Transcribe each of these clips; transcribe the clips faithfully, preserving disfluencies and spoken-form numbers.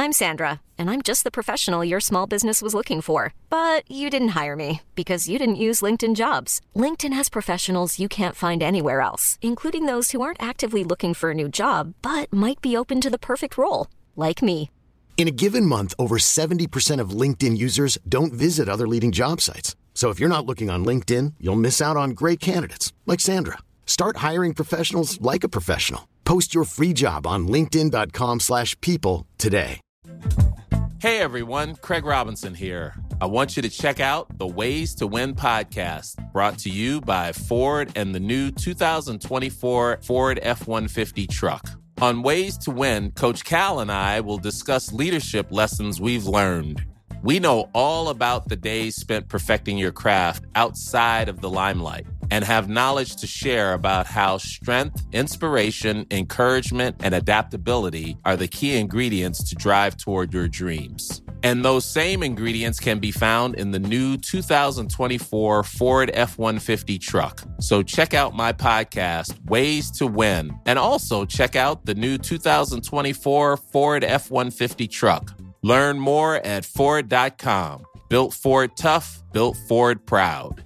I'm Sandra, and I'm just the professional your small business was looking for. But you didn't hire me because you didn't use LinkedIn Jobs. LinkedIn has professionals you can't find anywhere else, including those who aren't actively looking for a new job, but might be open to the perfect role, like me. In a given month, over seventy percent of LinkedIn users don't visit other leading job sites. So if you're not looking on LinkedIn, you'll miss out on great candidates like Sandra. Start hiring professionals like a professional. Post your free job on linkedin dot com slash people today. Hey everyone, Craig Robinson here. I want you to check out the Ways to Win podcast, brought to you by Ford and the new two thousand twenty-four Ford F one fifty truck. On Ways to Win, Coach Cal and I will discuss leadership lessons we've learned. We know all about the days spent perfecting your craft outside of the limelight and have knowledge to share about how strength, inspiration, encouragement, and adaptability are the key ingredients to drive toward your dreams. And those same ingredients can be found in the new two thousand twenty-four Ford F one fifty truck. So check out my podcast, Ways to Win, and also check out the new two thousand twenty-four Ford F one fifty truck. Learn more at Ford dot com. Built Ford tough, built Ford proud.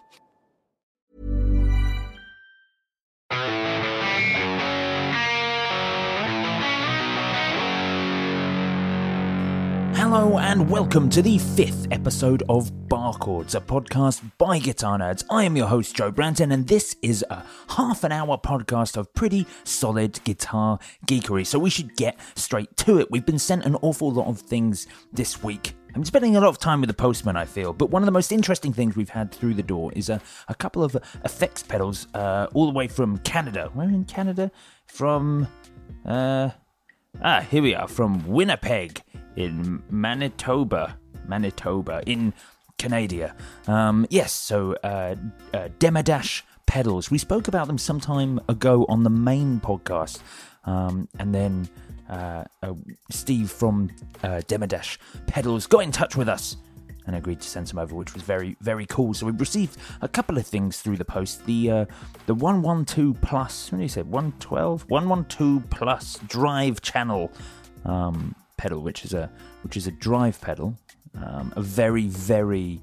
Hello and welcome to the fifth episode of Bar Chords, a podcast by Guitar Nerds. I am your host, Joe Branton, and this is a half an hour podcast of pretty solid guitar geekery, so we should get straight to it. We've been sent an awful lot of things this week. I'm spending a lot of time with the postman, I feel, but one of the most interesting things we've had through the door is a, a couple of effects pedals uh, all the way from Canada. We're in Canada? From, uh, ah, here we are, from Winnipeg. In Manitoba, Manitoba, in Canada. Um, yes, so uh, uh, Demodash pedals. We spoke about them some time ago on the main podcast. Um, and then uh, uh, Steve from uh, Demodash pedals got in touch with us and agreed to send some over, which was very, very cool. So we received a couple of things through the post. The uh, the one twelve plus, what do you say, one twelve? one twelve plus drive channel um pedal, which is a which is a drive pedal, um, a very very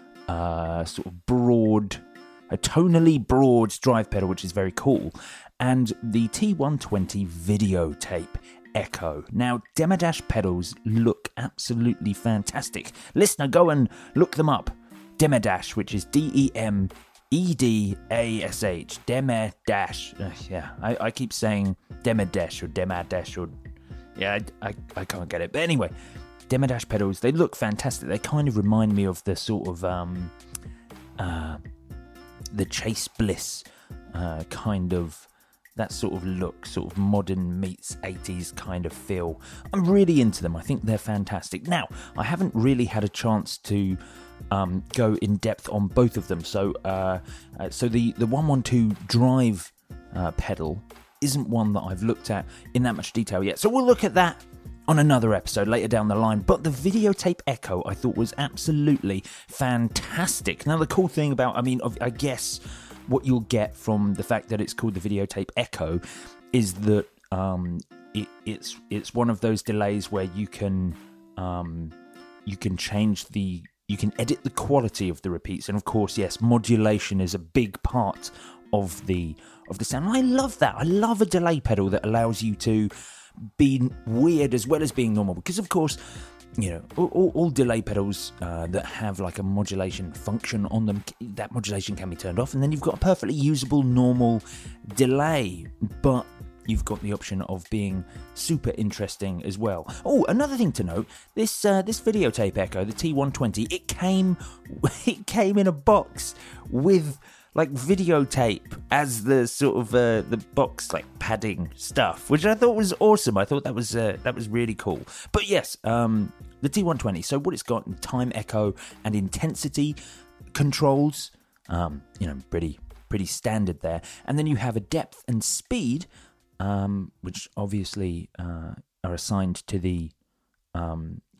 uh, sort of broad, a tonally broad drive pedal, which is very cool, and the T one twenty Videotape Echo. Now, Demodash pedals look absolutely fantastic. Listener, go and look them up. Demodash, which is D E M E D A S H. Demodash. Uh, yeah, I, I keep saying Demodash or Demadash or Yeah, I, I, I can't get it. But anyway, Demodash pedals, they look fantastic. They kind of remind me of the sort of, um, uh, the Chase Bliss uh, kind of, that sort of look, sort of modern meets eighties kind of feel. I'm really into them. I think they're fantastic. Now, I haven't really had a chance to um, go in depth on both of them. So, uh, uh, so the, the one twelve drive uh, pedal isn't one that I've looked at in that much detail yet. So we'll look at that on another episode later down the line. But the Videotape Echo I thought was absolutely fantastic. Now the cool thing about, I mean, I guess what you'll get from the fact that it's called the Videotape Echo is that um, it, it's it's one of those delays where you can um, you can change the you can edit the quality of the repeats, and of course, yes, modulation is a big part of the of the sound. And I love that. I love a delay pedal that allows you to be weird as well as being normal, because of course, you know, all, all delay pedals uh, that have like a modulation function on them, that modulation can be turned off, and then you've got a perfectly usable normal delay, but you've got the option of being super interesting as well. Oh, another thing to note, this uh, this Videotape Echo, the T one twenty, it came it came in a box with like videotape as the sort of uh, the box like padding stuff, which I thought was awesome. I thought that was uh, that was really cool. But yes, um, the T one twenty. So what it's got in time echo and intensity controls, um, you know, pretty pretty standard there. And then you have a depth and speed, um, which obviously uh, are assigned to the um,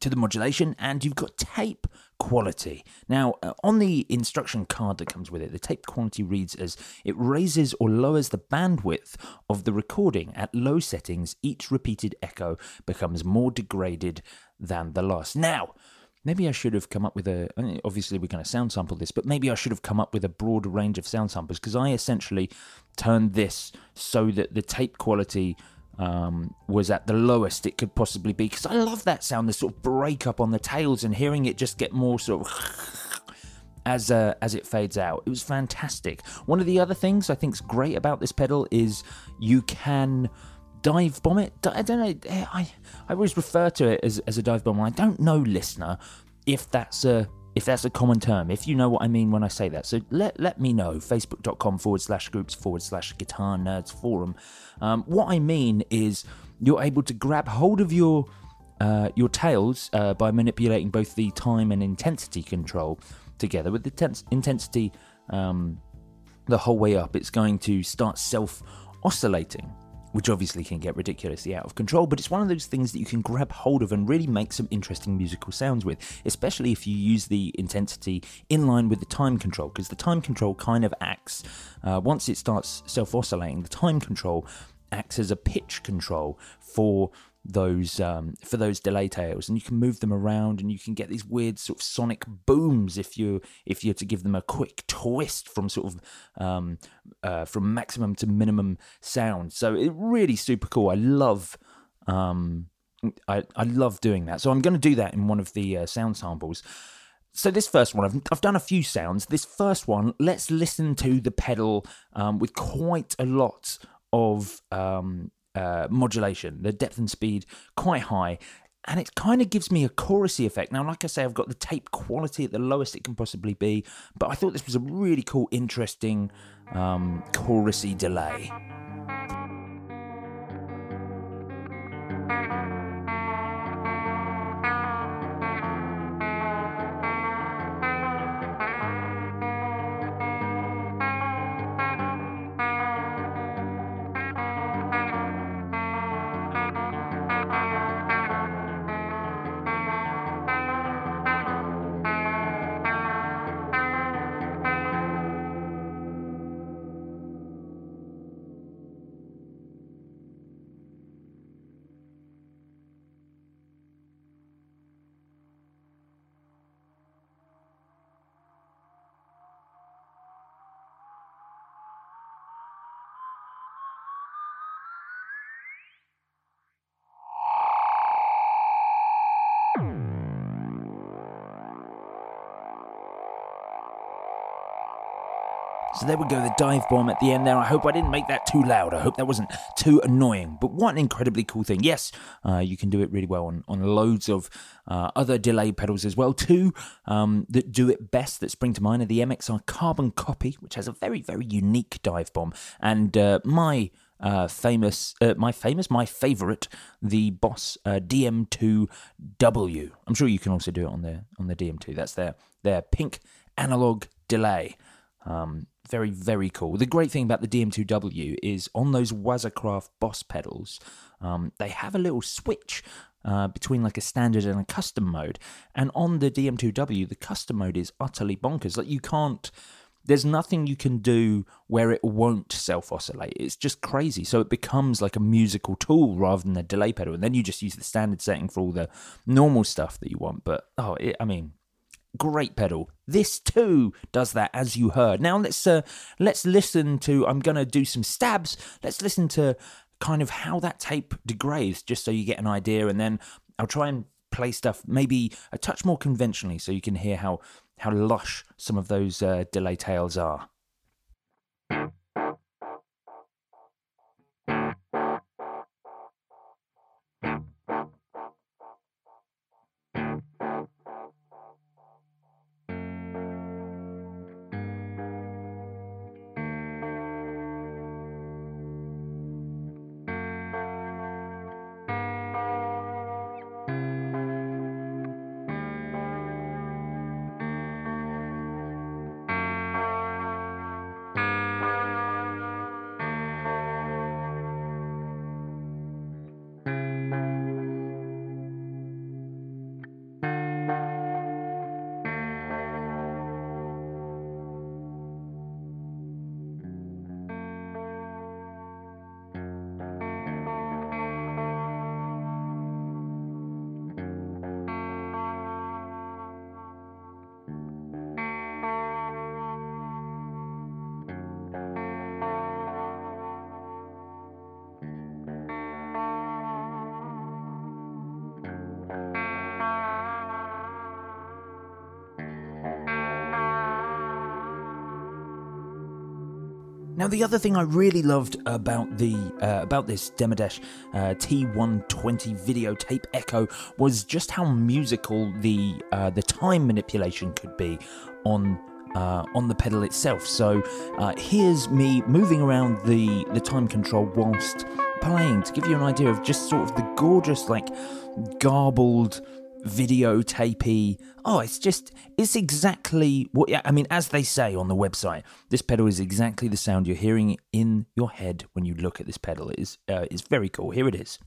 to the modulation, and you've got tape quality. Now, uh, on the instruction card that comes with it, the tape quality reads as it raises or lowers the bandwidth of the recording at low settings. Each repeated echo becomes more degraded than the last. Now, maybe I should have come up with a, obviously we're going to sound sample this, but maybe I should have come up with a broader range of sound samples, because I essentially turned this so that the tape quality um, was at the lowest it could possibly be, because I love that sound, the sort of break up on the tails and hearing it just get more sort of as uh, as it fades out. It was fantastic. One of the other things I think is great about this pedal is you can dive bomb it. I don't know, I, I always refer to it as, as a dive bomb. I don't know, listener, if that's a if that's a common term, if you know what I mean when I say that. So let let me know, facebook.com forward slash groups forward slash guitar nerds forum. Um, what I mean is you're able to grab hold of your uh, your tails uh, by manipulating both the time and intensity control together. With the tens- intensity um, the whole way up, it's going to start self-oscillating, which obviously can get ridiculously out of control, but it's one of those things that you can grab hold of and really make some interesting musical sounds with, especially if you use the intensity in line with the time control, because the time control kind of acts, uh, once it starts self-oscillating, the time control acts as a pitch control for those um, for those delay tails, and you can move them around, and you can get these weird sort of sonic booms if you if you're to give them a quick twist from sort of um, uh, from maximum to minimum sound. So it really super cool. I love um, I I love doing that. So I'm going to do that in one of the uh, sound samples. So this first one, I've, I've done a few sounds. This first one, let's listen to the pedal um, with quite a lot of um, uh, modulation, the depth and speed quite high, and it kind of gives me a chorusy effect. Now, like I say, I've got the tape quality at the lowest it can possibly be, but I thought this was a really cool, interesting um, chorusy delay. So there we go, the dive bomb at the end there. I hope I didn't make that too loud. I hope that wasn't too annoying. But what an incredibly cool thing. Yes, uh, you can do it really well on, on loads of uh, other delay pedals as well. Two um, that do it best that spring to mind are the M X R Carbon Copy, which has a very, very unique dive bomb. And uh, my uh, famous, uh, my famous, my favourite, the Boss uh, D M two W. I'm sure you can also do it on the on the D M two. That's their, their pink analog delay. Um, very, very cool. The great thing about the D M two W is on those Wazacraft Boss pedals, um, they have a little switch uh, between like a standard and a custom mode. And on the D M two W, the custom mode is utterly bonkers. Like you can't, there's nothing you can do where it won't self-oscillate. It's just crazy. So it becomes like a musical tool rather than a delay pedal. And then you just use the standard setting for all the normal stuff that you want. But, oh, it, I mean... great pedal. This too does that, as you heard. Now let's uh, let's listen to. I'm gonna do some stabs. Let's listen to kind of how that tape degrades, just so you get an idea, and then I'll try and play stuff maybe a touch more conventionally, so you can hear how how lush some of those uh, delay tails are. Now, the other thing I really loved about the uh, about this Demodesh uh, T one twenty Videotape Echo was just how musical the uh, the time manipulation could be on uh, on the pedal itself. So uh, here's me moving around the the time control whilst playing to give you an idea of just sort of the gorgeous, like, garbled, videotapey. Oh, it's just, it's exactly what, I mean, as they say on the website, this pedal is exactly the sound you're hearing in your head when you look at this pedal. It is, uh, it's very cool. Here it is.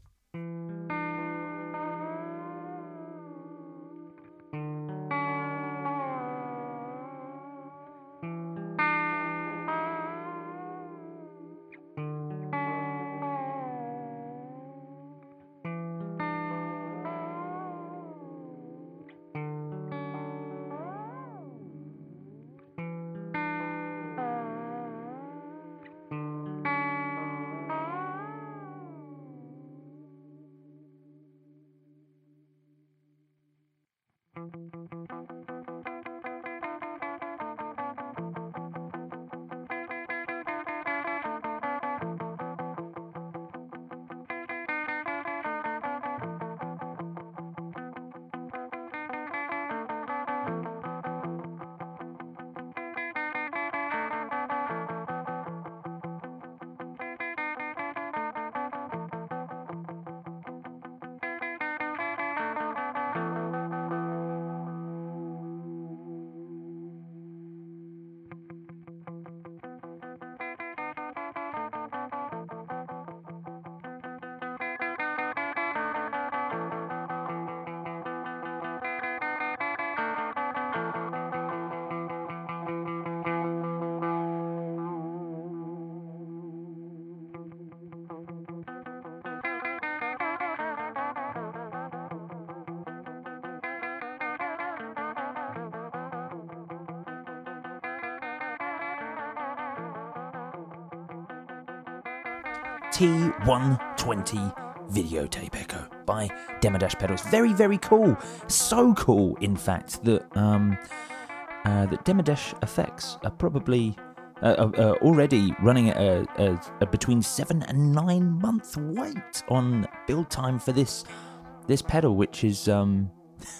T one twenty Videotape Echo by Demodesh Pedals. Very, very cool. So cool, in fact, that um, uh, that Demodesh Effects are probably uh, uh, already running at a, a, a between seven and nine month wait on build time for this this pedal, which is um,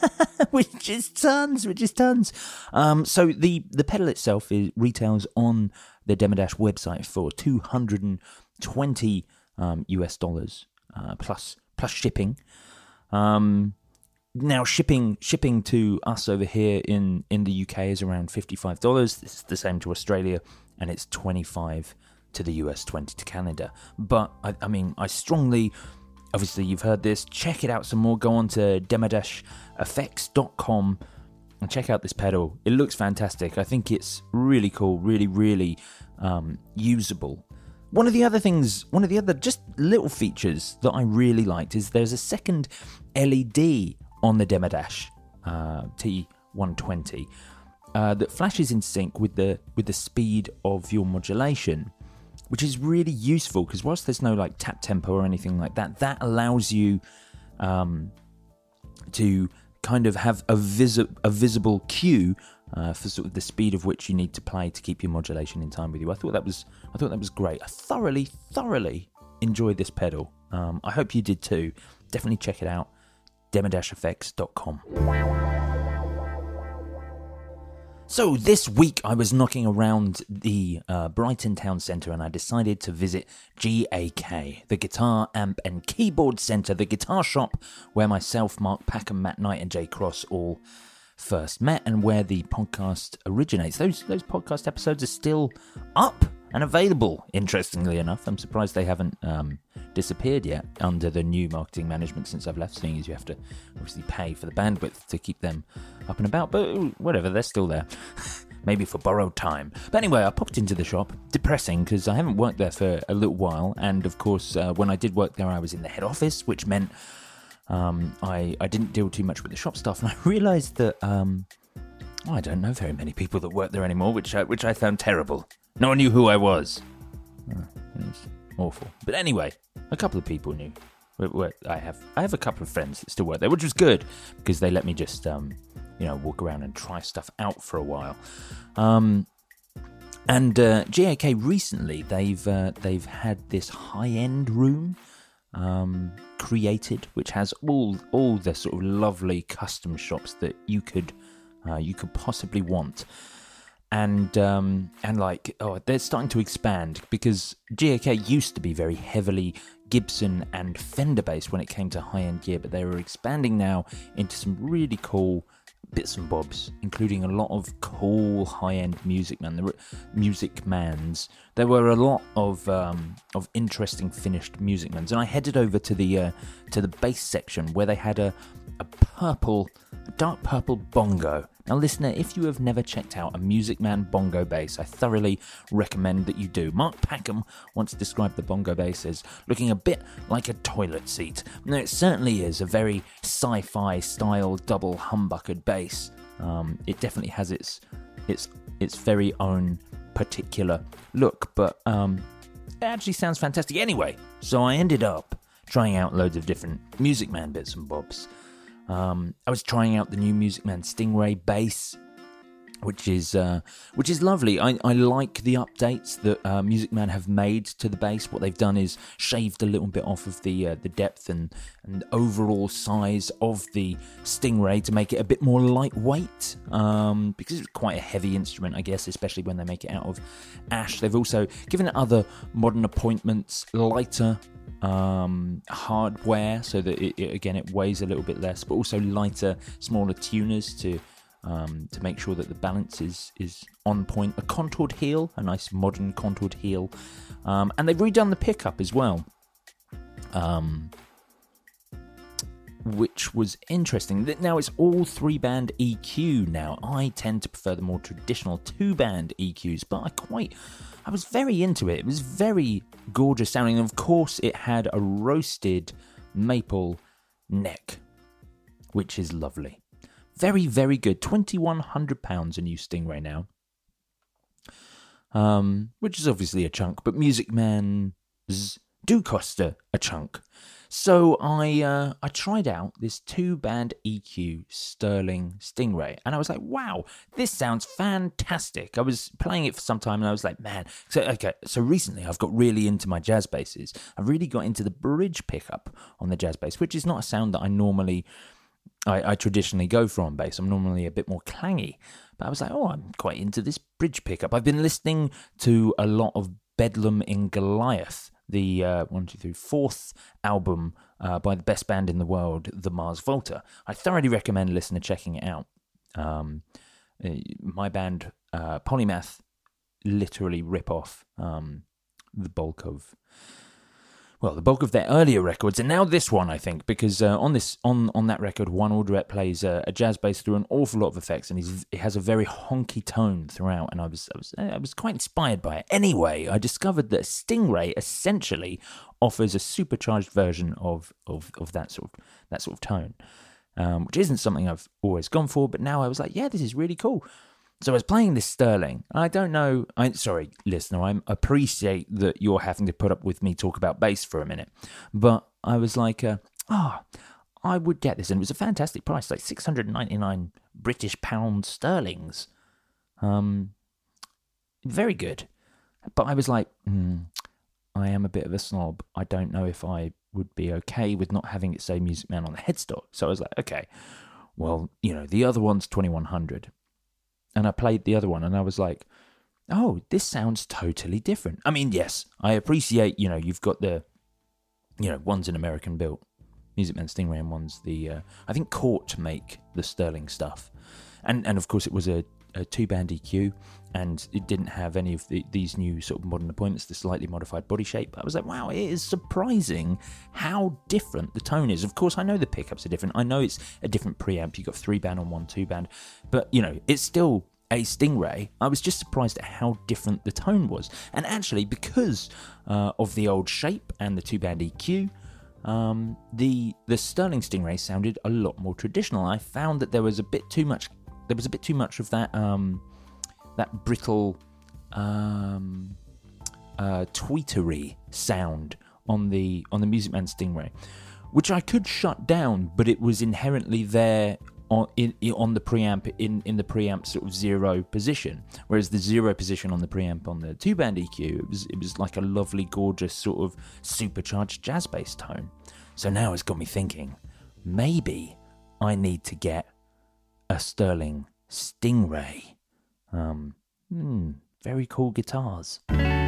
which is tons, which is tons. Um, so the the pedal itself is retails on the Demodesh website for two hundred and twenty um, U S dollars uh, plus plus shipping. Um, now shipping shipping to us over here in, in the U K is around fifty-five dollars. This is the same to Australia, and it's twenty-five to the U S, twenty to Canada. But I, I mean, I strongly, obviously you've heard this, check it out some more. Go on to demodesh effects dot com and check out this pedal. It looks fantastic. I think it's really cool, really, really um, usable. One of the other things, one of the other just little features that I really liked is there's a second L E D on the Demodesh uh, T one twenty uh, that flashes in sync with the with the speed of your modulation, which is really useful because whilst there's no like tap tempo or anything like that, that allows you um, to kind of have a, visi- a visible cue uh, for sort of the speed of which you need to play to keep your modulation in time with you. I thought that was I thought that was great. I thoroughly, thoroughly enjoyed this pedal. Um, I hope you did too. Definitely check it out. demodesh effects dot com. So this week I was knocking around the uh, Brighton Town Centre and I decided to visit G A K, the Guitar, Amp and Keyboard Centre, the guitar shop where myself, Mark Packham, Matt Knight and Jay Cross all first met and where the podcast originates. Those those podcast episodes are still up and available, interestingly enough. I'm surprised they haven't um, disappeared yet under the new marketing management since I've left, seeing as you have to obviously pay for the bandwidth to keep them up and about, but whatever, they're still there. Maybe for borrowed time. But anyway, I popped into the shop. Depressing, because I haven't worked there for a little while, and of course, uh, when I did work there, I was in the head office, which meant um, I, I didn't deal too much with the shop stuff, and I realised that um, oh, I don't know very many people that work there anymore, which I, which I found terrible. No one knew who I was. Oh, it's awful. But anyway, a couple of people knew. I have I have a couple of friends that still work there, which was good because they let me just um, you know walk around and try stuff out for a while. Um, And uh, G A K recently, they've uh, they've had this high-end room um, created, which has all all the sort of lovely custom shops that you could uh, you could possibly want. And um, and like oh, they're starting to expand, because G A K used to be very heavily Gibson and Fender based when it came to high-end gear, but they were expanding now into some really cool bits and bobs, including a lot of cool high-end music man, there were music mans. There were a lot of um, of interesting finished music mans, and I headed over to the uh, to the bass section where they had a a purple, a dark purple bongo. Now, listener, if you have never checked out a Music Man bongo bass, I thoroughly recommend that you do. Mark Packham once described the bongo bass as looking a bit like a toilet seat. Now, it certainly is a very sci-fi style double humbuckered bass. Um, it definitely has its its its very own particular look, but um, it actually sounds fantastic anyway. So I ended up trying out loads of different Music Man bits and bobs. Um, I was trying out the new Music Man Stingray bass, which is uh, which is lovely. I, I like the updates that uh, Music Man have made to the bass. What they've done is shaved a little bit off of the uh, the depth and, and overall size of the Stingray to make it a bit more lightweight, um, because it's quite a heavy instrument, I guess, especially when they make it out of ash. They've also given it other modern appointments, lighter um hardware, so that it, it again it weighs a little bit less, but also lighter, smaller tuners to um to make sure that the balance is is on point. A contoured heel, a nice modern contoured heel, um and they've redone the pickup as well, um which was interesting. Now it's all three band E Q now. I tend to prefer the more traditional two band E Qs, but I quite I was very into it. It was very gorgeous sounding. And of course, it had a roasted maple neck, which is lovely. Very, very good. twenty-one hundred pounds a new Stingray now, um, which is obviously a chunk, but Music Mans do cost a, a chunk. So I uh, I tried out this two-band E Q Sterling Stingray, and I was like, wow, this sounds fantastic. I was playing it for some time, and I was like, man. So okay, so recently I've got really into my jazz basses. I've really got into the bridge pickup on the jazz bass, which is not a sound that I normally, I, I traditionally go for on bass. I'm normally a bit more clangy. But I was like, oh, I'm quite into this bridge pickup. I've been listening to a lot of Bedlam in Goliath, the uh, one, two, three, fourth album uh, by the best band in the world, the Mars Volta. I thoroughly recommend listener checking it out. Um, my band, uh, Polymath, literally rip off um, the bulk of, well, the bulk of their earlier records, and now this one, I think, because uh, on this on, on that record, Juan Alderete plays uh, a jazz bass through an awful lot of effects, and he's, he has a very honky tone throughout, and I was I was I was quite inspired by it. Anyway, I discovered that Stingray essentially offers a supercharged version of of, of that sort of that sort of tone, um, which isn't something I've always gone for, but now I was like, yeah, this is really cool. So I was playing this Sterling. I don't know. I sorry, listener. I appreciate that you're having to put up with me talk about bass for a minute, but I was like, ah, uh, oh, I would get this, and it was a fantastic price, like six hundred ninety-nine British pound sterlings. Um, very good. But I was like, mm, I am a bit of a snob. I don't know if I would be okay with not having it say Music Man on the headstock. So I was like, okay, well, you know, the other one's twenty-one hundred. And I played the other one, and I was like, oh, this sounds totally different. I mean, yes, I appreciate, you know, you've got the, you know, one's an American built Music Man Stingray, and one's the, uh, I think Cort make the Sterling stuff. And, and of course, it was a, a two-band E Q, and it didn't have any of the, these new sort of modern appointments, the slightly modified body shape. I was like, wow, it is surprising how different the tone is. Of course, I know the pickups are different. I know it's a different preamp. You've got three-band on one, two-band. But, you know, it's still a Stingray. I was just surprised at how different the tone was. And actually, because uh, of the old shape and the two-band E Q, um, the the Sterling Stingray sounded a lot more traditional. I found that there was a bit too much. There was a bit too much of that um, that brittle, um, uh, tweetery sound on the on the Music Man Stingray, which I could shut down, but it was inherently there on in, on the preamp in, in the preamp sort of zero position, whereas the zero position on the preamp on the two band E Q, it was it was like a lovely, gorgeous sort of supercharged jazz bass tone. So now it's got me thinking, maybe I need to get a Sterling Stingray. Um, hmm, very cool guitars.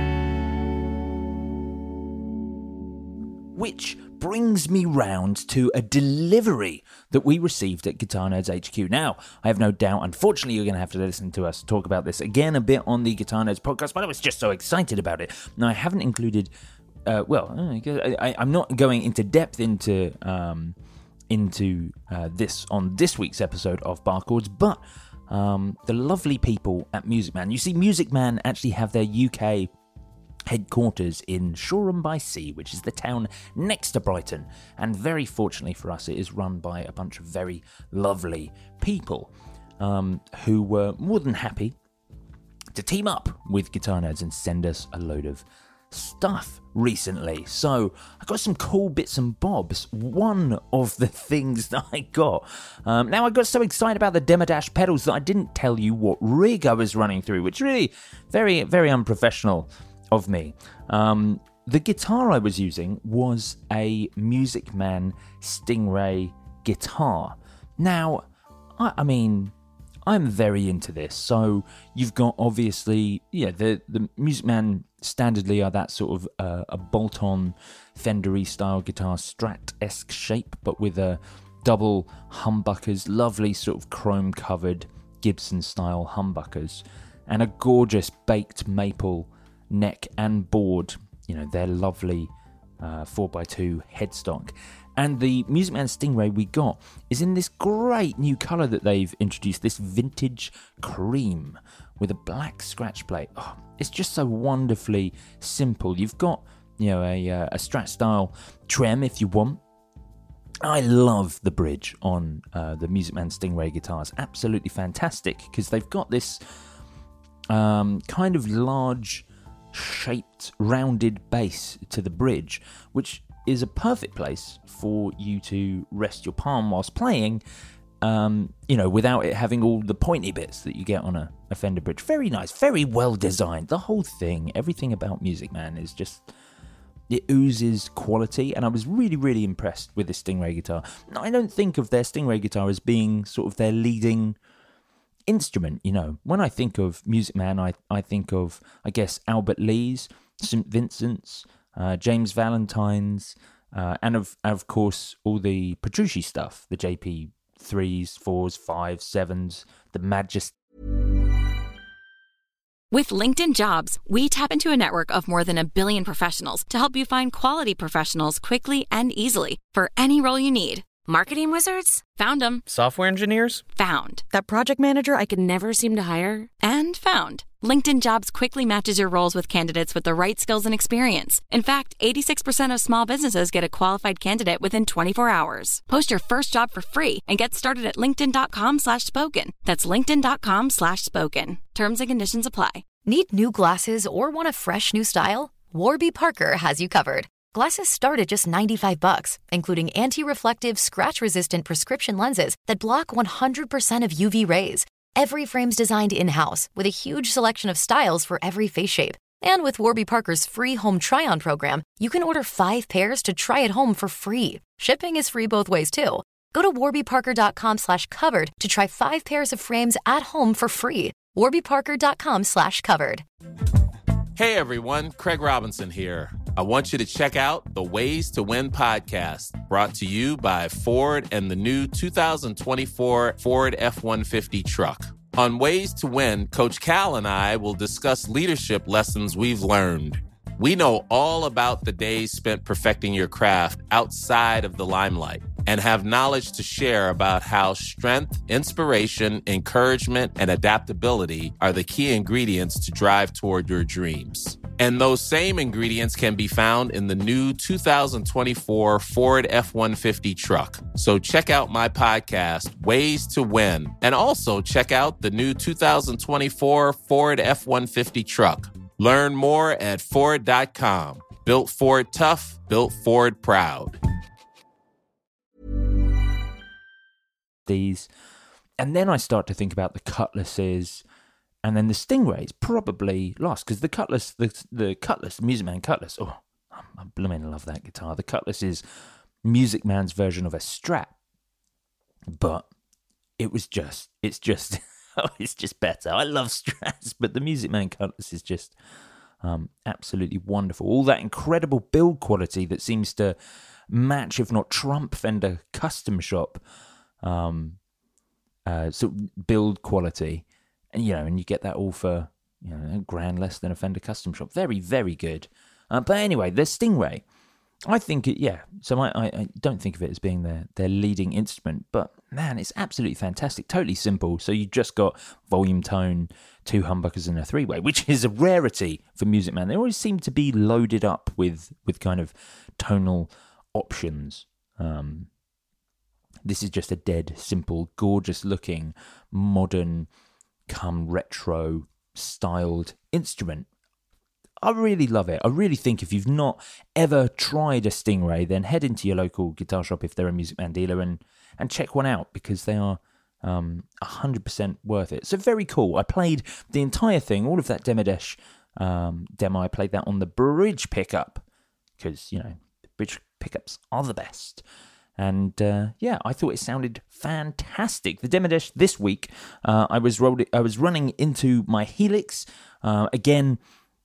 Which brings me round to a delivery that we received at Guitar Nerds H Q. Now, I have no doubt, unfortunately, you're going to have to listen to us talk about this again a bit on the Guitar Nerds podcast, but I was just so excited about it. Now, I haven't included, uh, well, I, I, I'm not going into depth into um, into uh, this on this week's episode of Barchords, but um, the lovely people at Music Man. You see, Music Man actually have their U K headquarters in Shoreham-by-Sea, which is the town next to Brighton, and very fortunately for us, it is run by a bunch of very lovely people um, who were more than happy to team up with Guitar Nerds and send us a load of stuff recently. So I got some cool bits and bobs. One of the things that I got, um, now I got so excited about the Demodash pedals that I didn't tell you what rig I was running through, which really very, very unprofessional of me. Um, the guitar I was using was a Music Man Stingray guitar. Now, I, I mean, I'm very into this. So you've got obviously, yeah, the the Music Man standardly are that sort of uh, a bolt-on Fender-y style guitar, Strat-esque shape, but with a double humbuckers, lovely sort of chrome-covered Gibson-style humbuckers, and a gorgeous baked maple neck and board, you know, their lovely uh, four by two headstock. And the Music Man Stingray we got is in this great new colour that they've introduced, this vintage cream with a black scratch plate. Oh, it's just so wonderfully simple. You've got, you know, a, uh, a Strat style trem if you want. I love the bridge on uh, the Music Man Stingray guitars. Absolutely fantastic, because they've got this um, kind of large shaped rounded base to the bridge, which is a perfect place for you to rest your palm whilst playing, um, you know, without it having all the pointy bits that you get on a, a Fender bridge. Very nice, very well designed. The whole thing, everything about Music Man is just, it oozes quality, and I was really, really impressed with the Stingray guitar. I don't think of their Stingray guitar as being sort of their leading instrument, you know. When I think of Music Man, I, I think of, I guess, Albert Lee's, Saint Vincent's, uh, James Valentine's, uh, and of of course all the Petrucci stuff, the J P threes, fours, fives, sevens, the Majesty. With LinkedIn Jobs, we tap into a network of more than a billion professionals to help you find quality professionals quickly and easily for any role you need. Marketing wizards? Found them. Software engineers? Found. That project manager I could never seem to hire? And found. LinkedIn Jobs quickly matches your roles with candidates with the right skills and experience. In fact, eighty-six percent of small businesses get a qualified candidate within twenty-four hours. Post your first job for free and get started at linkedin.com slash spoken. That's linkedin.com slash spoken. Terms and conditions apply. Need new glasses or want a fresh new style? Warby Parker has you covered. Glasses start at just ninety-five bucks, including anti-reflective, scratch-resistant prescription lenses that block one hundred percent of U V rays. Every frame's designed in-house with a huge selection of styles for every face shape. And with Warby Parker's free home try-on program, you can order five pairs to try at home for free. Shipping is free both ways, too. Go to warbyparker.com slash covered to try five pairs of frames at home for free. warbyparker.com slash covered. Hey everyone, Craig Robinson here. I want you to check out the Ways to Win podcast, brought to you by Ford and the new two thousand twenty-four Ford F one fifty truck. On Ways to Win, Coach Cal and I will discuss leadership lessons we've learned. We know all about the days spent perfecting your craft outside of the limelight and have knowledge to share about how strength, inspiration, encouragement, and adaptability are the key ingredients to drive toward your dreams. And those same ingredients can be found in the new two thousand twenty-four Ford F one fifty truck. So check out my podcast, Ways to Win, and also check out the new two thousand twenty-four Ford F one fifty truck. Learn more at Ford dot com. Built Ford tough, built Ford proud. fifties. And then I start to think about the Cutlasses, and then the Stingrays probably last, because the Cutlass, the, the Cutlass, the Music Man Cutlass, oh, I, I blooming love that guitar. The Cutlass is Music Man's version of a Strat, but it was just, it's just, it's just better. I love Strats, but the Music Man Cutlass is just um, absolutely wonderful. All that incredible build quality that seems to match, if not trump, Fender Custom Shop um, uh, sort of build quality, and you know, and you get that all for, you know, a grand less than a Fender Custom Shop. Very, very good. Uh, but anyway, the Stingray, I think it, yeah. So I, I, I don't think of it as being their their leading instrument, but man, it's absolutely fantastic. Totally simple. So you just got volume, tone, two humbuckers, and a three way, which is a rarity for Music Man. They always seem to be loaded up with with kind of tonal options. Um, this is just a dead simple, gorgeous looking, modern, come retro styled instrument. I really love it. I really think if you've not ever tried a Stingray, then head into your local guitar shop if they're a Music Man dealer and, and check one out, because they are um, one hundred percent worth it. So very cool. I played the entire thing, all of that Demodesh um, demo. I played that on the bridge pickup because, you know, the bridge pickups are the best. And uh, yeah, I thought it sounded fantastic. The Demodesh this week, uh, I was rolled, I was running into my Helix uh, again.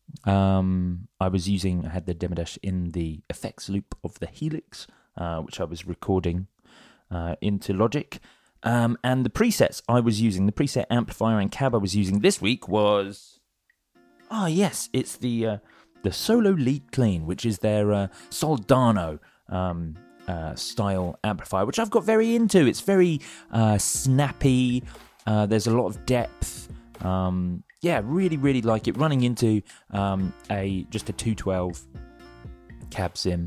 Um, I was using, I had the Demodesh in the effects loop of the Helix, uh, which I was recording uh, into Logic. Um, and the presets I was using, the preset amplifier and cab I was using this week was, ah, oh, yes, it's the uh, the Solo Lead Clean, which is their uh, Soldano um, uh, style amplifier, which I've got very into. It's very uh, snappy. Uh, there's a lot of depth. Um, yeah, really, really like it. Running into um, a just a two twelve cab sim.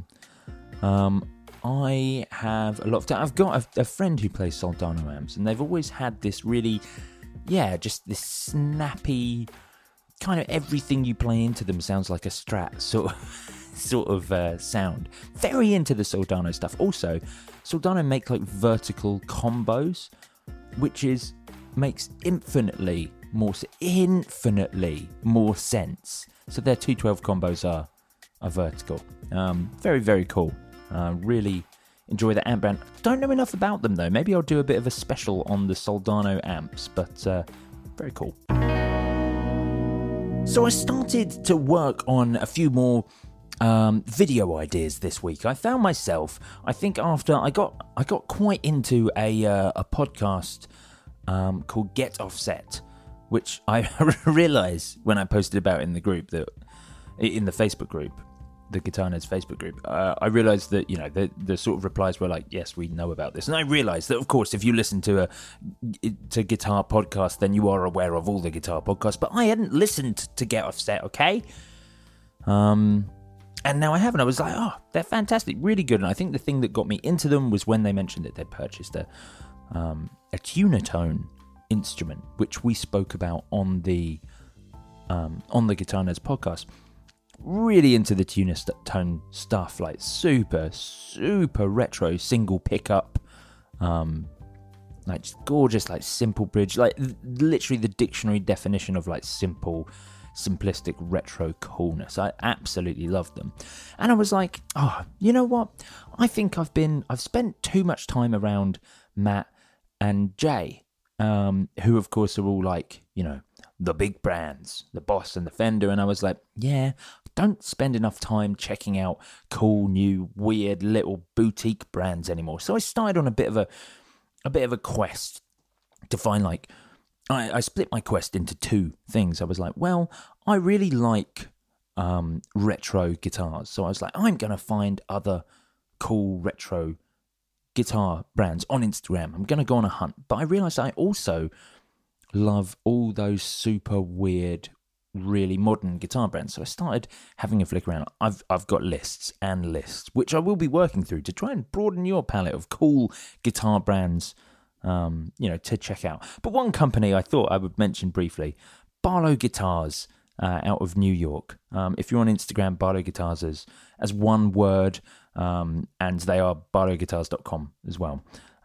Um, I have a lot of time. I've got a, a friend who plays Soldano amps, and they've always had this really, yeah, just this snappy kind of everything you play into them sounds like a Strat sort of sort of uh, sound. Very into the Soldano stuff. Also, Soldano make like vertical combos, which is makes infinitely more infinitely more sense. So their two twelve combos are are vertical. Um, very very cool. Uh, really enjoy the amp brand. Don't know enough about them though. Maybe I'll do a bit of a special on the Soldano amps, but uh, very cool. So I started to work on a few more um, video ideas this week. I found myself, I think after I got I got quite into a uh, a podcast um, called Get Offset, which I realised when I posted about it in the group, that in the Facebook group, the Guitar Nerds Facebook group, uh, I realised that, you know, the the sort of replies were like, yes, we know about this. And I realised that, of course, if you listen to a to guitar podcast, then you are aware of all the guitar podcasts. But I hadn't listened to Get Offset, okay? Um, and now I have, and I was like, oh, they're fantastic, really good. And I think the thing that got me into them was when they mentioned that they'd purchased a, um, a Tunatone instrument, which we spoke about on the um, on the Guitar Nerds podcast. Really into the Tunatone stuff, like super, super retro single pickup, um, like just gorgeous, like simple bridge, like literally the dictionary definition of like simple, simplistic retro coolness. I absolutely loved them, and I was like, oh, you know what? I think I've been, I've spent too much time around Matt and Jay, um, who of course are all like, you know, the big brands, the Boss and the Fender, and I was like, yeah, don't spend enough time checking out cool, new, weird little boutique brands anymore. So I started on a bit of a a bit of a quest to find, like, I, I split my quest into two things. I was like, well, I really like um, retro guitars, so I was like, I'm going to find other cool retro guitar brands on Instagram. I'm going to go on a hunt. But I realised I also love all those super weird, really modern guitar brands. So I started having a flick around. I've I've got lists and lists, which I will be working through to try and broaden your palette of cool guitar brands, um, you know, to check out. But one company I thought I would mention briefly, Barlow Guitars, uh, out of New York. Um, if you're on Instagram, Barlow Guitars as, as one word, um, and they are barlow guitars dot com as well.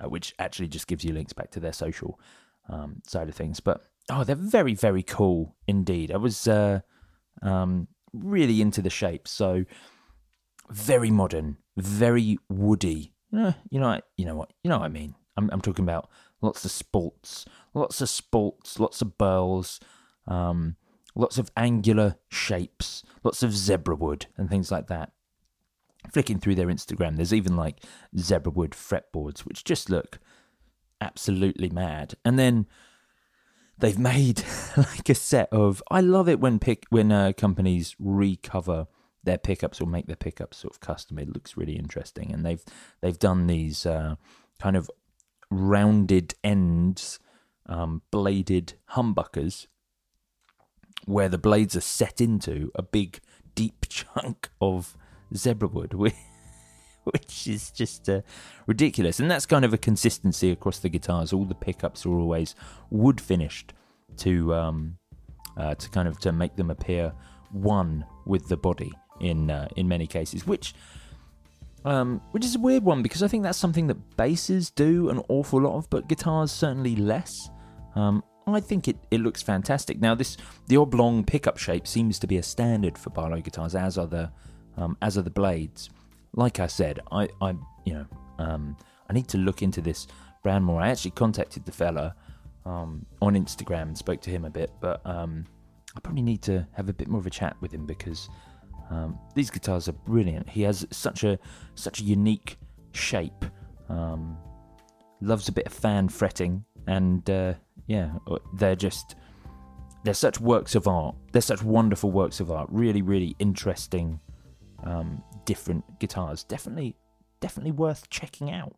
uh, which actually just gives you links back to their social um, side of things. But oh, they're very, very cool indeed. I was uh, um, really into the shape. So very modern, very woody. Uh, you know, you know what? You know what I mean. I'm, I'm talking about lots of sports, lots of sports, lots of burls, um, lots of angular shapes, lots of zebra wood and things like that. Flicking through their Instagram, there's even like zebra wood fretboards, which just look absolutely mad. And then they've made like a set of. I love it when pick when uh, companies recover their pickups or make their pickups sort of custom. It looks really interesting, and they've they've done these uh, kind of rounded ends, um, bladed humbuckers, where the blades are set into a big deep chunk of zebra wood, which is just uh, ridiculous. And that's kind of a consistency across the guitars. All the pickups are always wood finished to um, uh, to kind of to make them appear one with the body in uh, in many cases, which um, which is a weird one, because I think that's something that basses do an awful lot of, but guitars certainly less. Um, I think it, it looks fantastic. Now, this the oblong pickup shape seems to be a standard for Barlow guitars, as are the um, as are the blades. Like I said, I, I you know um, I need to look into this brand more. I actually contacted the fella um, on Instagram and spoke to him a bit, but um, I probably need to have a bit more of a chat with him, because um, these guitars are brilliant. He has such a such a unique shape. Um, loves a bit of fan fretting, and uh, yeah, they're just they're such works of art. They're such wonderful works of art. Really, really interesting, um, different guitars. Definitely, definitely worth checking out.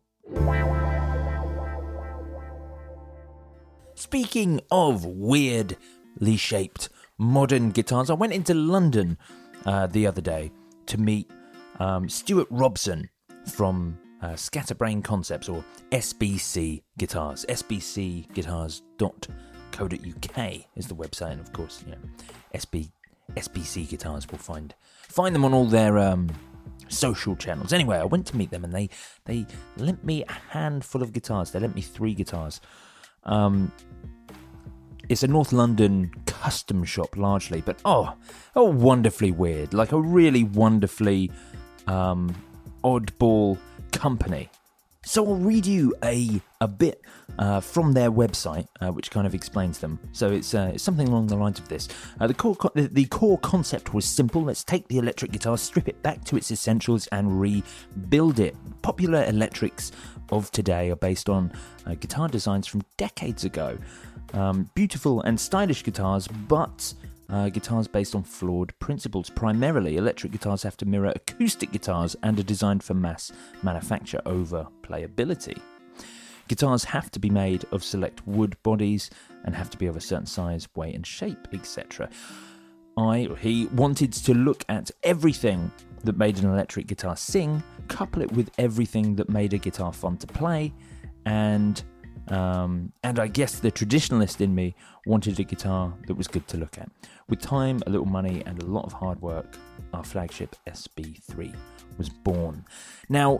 Speaking of weirdly shaped modern guitars, I went into London uh, the other day to meet um, Stuart Robson from uh, Scatterbrain Concepts, or S B C Guitars. S B C guitars dot co dot U K is the website, and of course, you know, S B, S B C Guitars will find find them on all their um, social channels. Anyway, I went to meet them, and they they lent me a handful of guitars. They lent me three guitars. Um, it's a North London custom shop largely, but oh, oh, wonderfully weird, like a really wonderfully um, oddball company. So I'll read you a a bit uh, from their website, uh, which kind of explains them. So it's, uh, it's something along the lines of this. Uh, the core co- the, the core concept was simple. Let's take the electric guitar, strip it back to its essentials, and rebuild it. Popular electrics of today are based on uh, guitar designs from decades ago. Um, beautiful and stylish guitars, but uh, guitars based on flawed principles. Primarily, electric guitars have to mirror acoustic guitars and are designed for mass manufacture over playability. Guitars have to be made of select wood bodies and have to be of a certain size, weight and shape, et cetera. I, or he, wanted to look at everything that made an electric guitar sing, couple it with everything that made a guitar fun to play, and um, and I guess the traditionalist in me wanted a guitar that was good to look at. With time, a little money, and a lot of hard work, our flagship S B three was born. Now,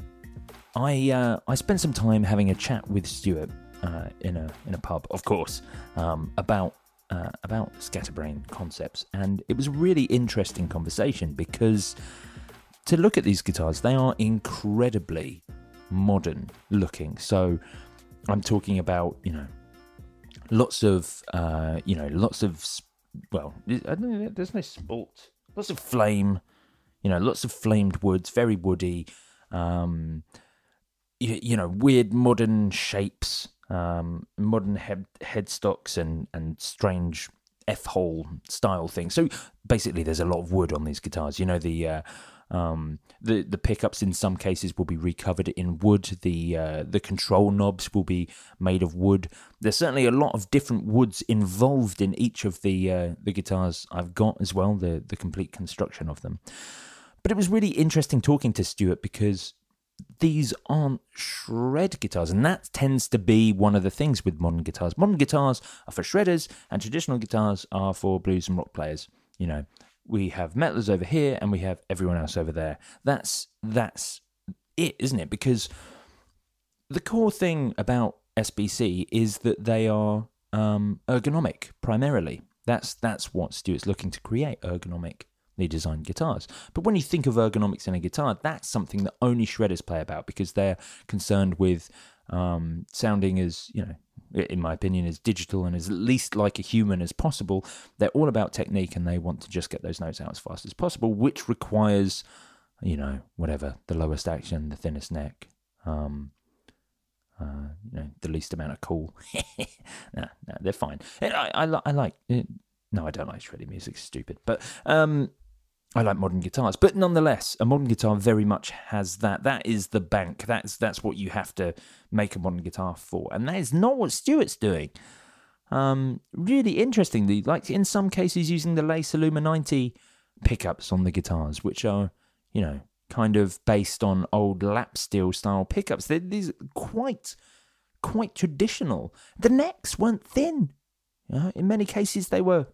I uh, I spent some time having a chat with Stuart uh, in a in a pub, of course, um, about uh, about Scatterbrain Concepts, and it was a really interesting conversation, because to look at these guitars, they are incredibly modern looking. So I'm talking about, you know, lots of uh, you know lots of well, I don't know, there's no sport, lots of flame, you know, lots of flamed woods, very woody. Um, You, you know, weird modern shapes, um, modern head headstocks, and, and strange F-hole style things. So basically, there's a lot of wood on these guitars. You know, the uh, um, the the pickups in some cases will be recovered in wood. The uh, the control knobs will be made of wood. There's certainly a lot of different woods involved in each of the uh, the guitars I've got as well. The the complete construction of them. But it was really interesting talking to Stuart, because these aren't shred guitars, and that tends to be one of the things with modern guitars. Modern guitars are for shredders, and traditional guitars are for blues and rock players. You know, we have metalers over here, and we have everyone else over there. That's that's it, isn't it? Because the core thing about S B C is that they are um, ergonomic primarily. That's that's what Stuart's looking to create, ergonomically designed guitars. But when you think of ergonomics in a guitar, that's something that only shredders play about, because they're concerned with um, sounding as, you know, in my opinion, as digital and as least like a human as possible. They're all about technique, and they want to just get those notes out as fast as possible, which requires, you know, whatever, the lowest action, the thinnest neck, um, uh, you know, the least amount of cool. no, no, they're fine. I, I, I like, no, I don't like shredded music, it's stupid, but um, I like modern guitars. But nonetheless, a modern guitar very much has that. That is the bank. That's that's what you have to make a modern guitar for. And that is not what Stuart's doing. Um, really interestingly, like in some cases using the Lace Illuma ninety pickups on the guitars, which are, you know, kind of based on old lap steel style pickups. They're these quite, quite traditional. The necks weren't thin. You know, in many cases, they were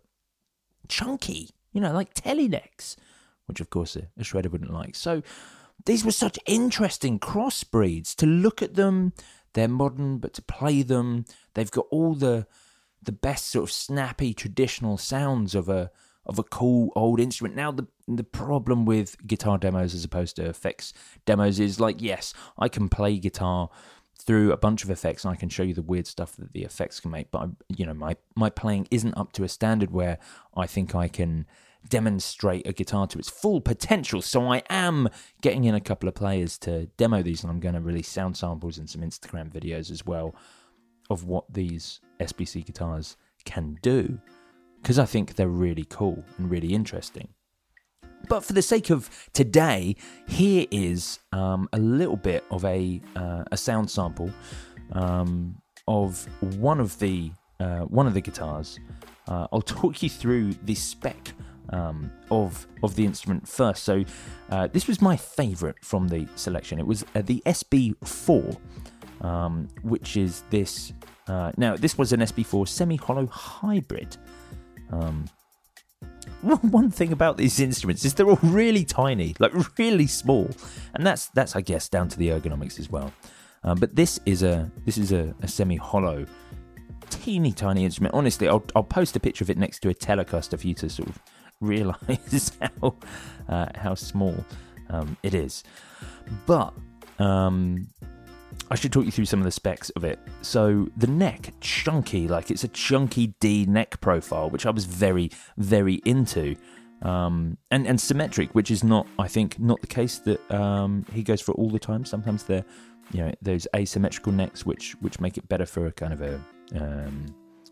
chunky, you know, like telly necks, which of course a, a shredder wouldn't like. So these were such interesting crossbreeds. To look at them, they're modern, but to play them, they've got all the the best sort of snappy traditional sounds of a of a cool old instrument. Now the the problem with guitar demos as opposed to effects demos is, like, yes, I can play guitar through a bunch of effects and I can show you the weird stuff that the effects can make, but I, you know, my my playing isn't up to a standard where I think I can demonstrate a guitar to its full potential. So I am getting in a couple of players to demo these, and I'm going to release sound samples and some Instagram videos as well of what these S B C guitars can do, because I think they're really cool and really interesting. But for the sake of today, here is um, a little bit of a uh, a sound sample um, of one of the uh, one of the guitars. Uh, I'll talk you through the spec um, of of the instrument first. So uh, this was my favourite from the selection. It was uh, the S B four, um, which is this. Uh, now this was an S B four semi-hollow hybrid. Um, One thing about these instruments is they're all really tiny, like really small, and that's that's I guess down to the ergonomics as well. Um, but this is a this is a, a semi-hollow, teeny tiny instrument. Honestly, I'll I'll post a picture of it next to a Telecaster for you to sort of realise how uh, how small um, it is. But um, I should talk you through some of the specs of it. So the neck, chunky, like it's a chunky D neck profile, which I was very, very into. Um, and, and symmetric, which is not, I think, not the case that um, he goes for all the time. Sometimes they're, you know, those asymmetrical necks, which which make it better for a kind of a um,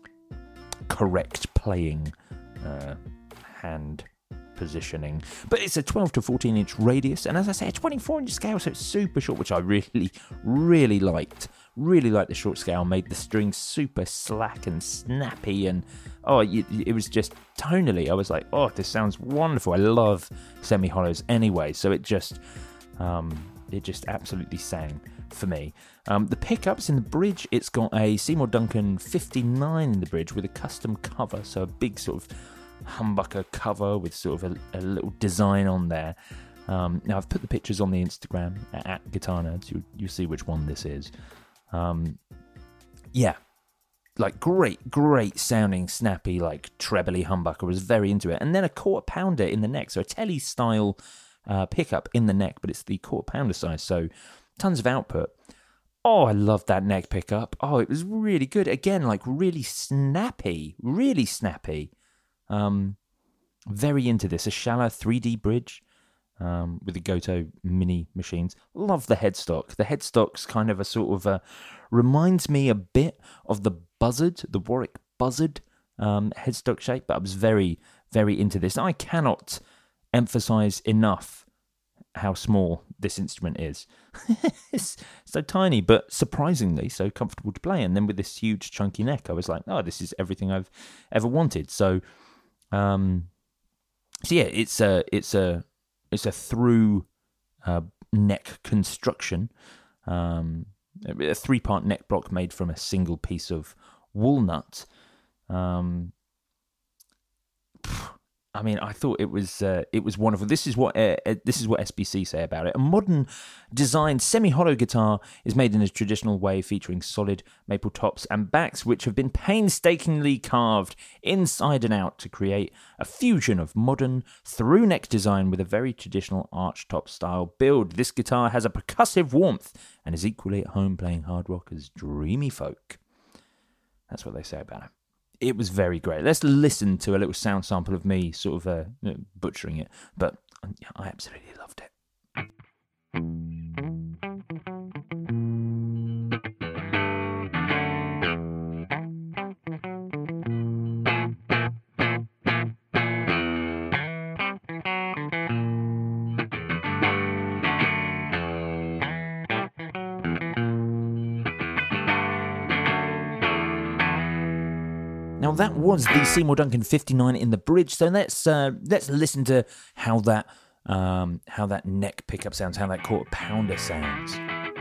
correct playing uh, hand positioning. But it's a twelve to fourteen inch radius, and as I say, a twenty-four inch scale, so it's super short, which I really, really liked. Really liked the short scale, made the strings super slack and snappy, and oh, it, it was just tonally, I was like, oh, this sounds wonderful. I love semi-hollows anyway, so it just, um, it just absolutely sang for me. Um, the pickups in the bridge, it's got a Seymour Duncan fifty-nine in the bridge with a custom cover, so a big sort of humbucker cover with sort of a, a little design on there. Um, now I've put the pictures on the Instagram at, at Guitar Nerds. You, you'll see which one this is. Um, yeah, like great, great sounding, snappy, like trebly humbucker. I was very into it. And then a quarter pounder in the neck, so a telly style uh, pickup in the neck, but it's the quarter pounder size, so tons of output. Oh, I love that neck pickup. Oh, it was really good. Again, like really snappy, really snappy. Um, very into this. A shallow three D bridge um, with the Goto mini machines. Love the headstock. The headstock's kind of a sort of a, reminds me a bit of the Buzzard, the Warwick Buzzard um, headstock shape, but I was very, very into this. I cannot emphasize enough how small this instrument is. It's so tiny, but surprisingly so comfortable to play. And then with this huge chunky neck, I was like, oh, this is everything I've ever wanted. So, um, so yeah, it's a it's a it's a through uh, neck construction, um, a three part neck block made from a single piece of walnut. Um, I mean, I thought it was uh, it was wonderful. This is what uh, this is what S B C say about it. A modern designed semi-hollow guitar is made in a traditional way, featuring solid maple tops and backs, which have been painstakingly carved inside and out to create a fusion of modern through-neck design with a very traditional archtop style build. This guitar has a percussive warmth and is equally at home playing hard rock as dreamy folk. That's what they say about it. It was very great. Let's listen to a little sound sample of me sort of uh, butchering it, but I absolutely loved it. Now that was the Seymour Duncan fifty-nine in the bridge. So let's uh, let's listen to how that um, how that neck pickup sounds, how that quarter pounder sounds.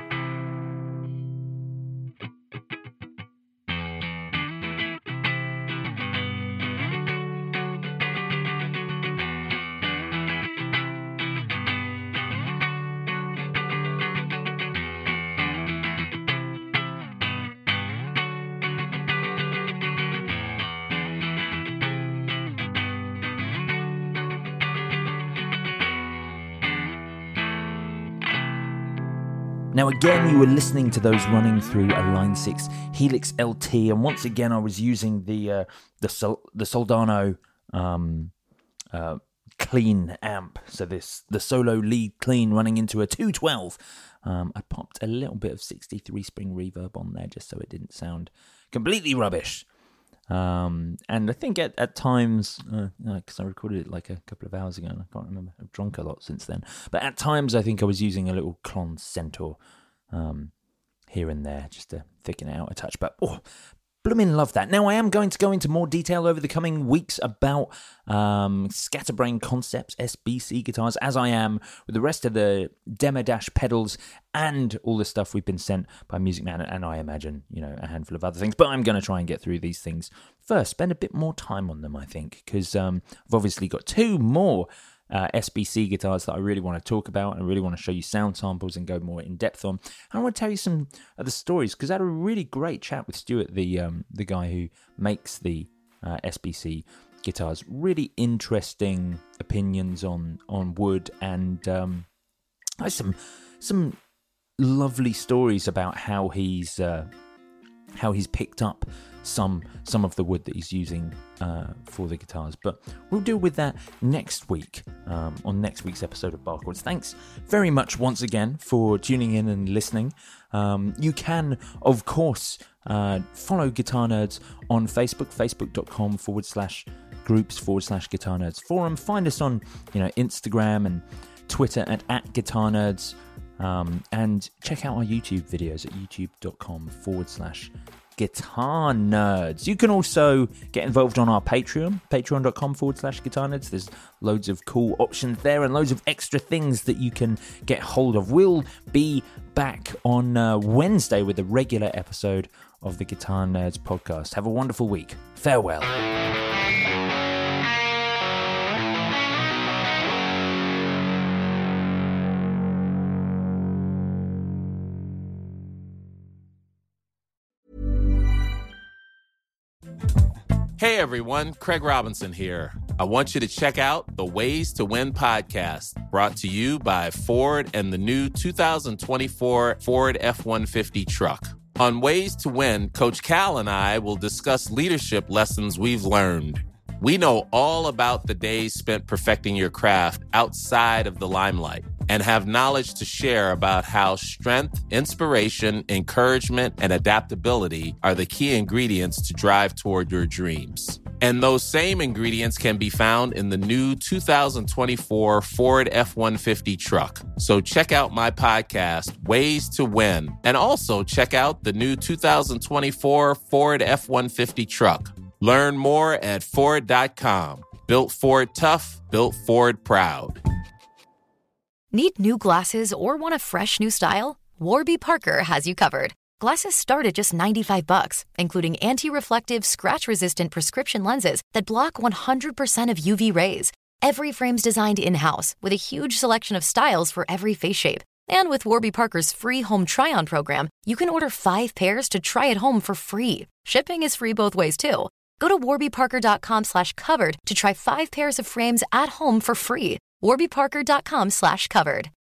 Now again, you were listening to those running through a Line six Helix L T, and once again I was using the uh, the Sol- the Soldano um, uh, clean amp. So this the solo lead clean running into a two twelve. Um, I popped a little bit of sixty-three spring reverb on there just so it didn't sound completely rubbish. Um, and I think at, at times, because uh, I recorded it like a couple of hours ago, and I can't remember, I've drunk a lot since then, but at times I think I was using a little Klon Centaur um, here and there just to thicken it out a touch, but oh, blooming love that. Now I am going to go into more detail over the coming weeks about um, Scatterbrain Concepts S B C guitars, as I am with the rest of the Demo Dash pedals and all the stuff we've been sent by Music Man, and I imagine, you know, a handful of other things, but I'm going to try and get through these things first, spend a bit more time on them, I think, because um, I've obviously got two more Uh, S B C guitars that I really want to talk about and really want to show you sound samples and go more in depth on. And I want to tell you some of the stories, because I had a really great chat with Stuart, the um, the guy who makes the uh, S B C guitars. Really interesting opinions on on wood, and um, there's some some lovely stories about how he's uh, how he's picked up some some of the wood that he's using uh, for the guitars. But we'll deal with that next week um, on next week's episode of Barchords. Thanks very much once again for tuning in and listening. Um, you can, of course, uh, follow Guitar Nerds on Facebook, facebook.com forward slash groups forward slash Guitar Nerds Forum. Find us on you know Instagram and Twitter at, at Guitar Nerds. Um, and check out our YouTube videos at youtube.com forward slash Guitar Nerds. You can also get involved on our Patreon, patreon.com forward slash Guitar Nerds. There's loads of cool options there and loads of extra things that you can get hold of. We'll be back on uh, Wednesday with a regular episode of the Guitar Nerds podcast. Have a wonderful week. Farewell. Hey everyone, Craig Robinson here. I want you to check out the Ways to Win podcast, brought to you by Ford and the new two thousand twenty-four Ford F one fifty truck. On Ways to Win, Coach Cal and I will discuss leadership lessons we've learned. We know all about the days spent perfecting your craft outside of the limelight, and have knowledge to share about how strength, inspiration, encouragement, and adaptability are the key ingredients to drive toward your dreams. And those same ingredients can be found in the new two thousand twenty-four Ford F one fifty truck. So check out my podcast, Ways to Win, and also check out the new two thousand twenty-four Ford F one fifty truck. Learn more at Ford dot com. Built Ford tough, built Ford proud. Need new glasses or want a fresh new style? Warby Parker has you covered. Glasses start at just ninety-five bucks, including anti-reflective, scratch-resistant prescription lenses that block one hundred percent of U V rays. Every frame's designed in-house with a huge selection of styles for every face shape. And with Warby Parker's free home try-on program, you can order five pairs to try at home for free. Shipping is free both ways, too. Go to warbyparker.com slash covered to try five pairs of frames at home for free. warbyparker.com slash covered.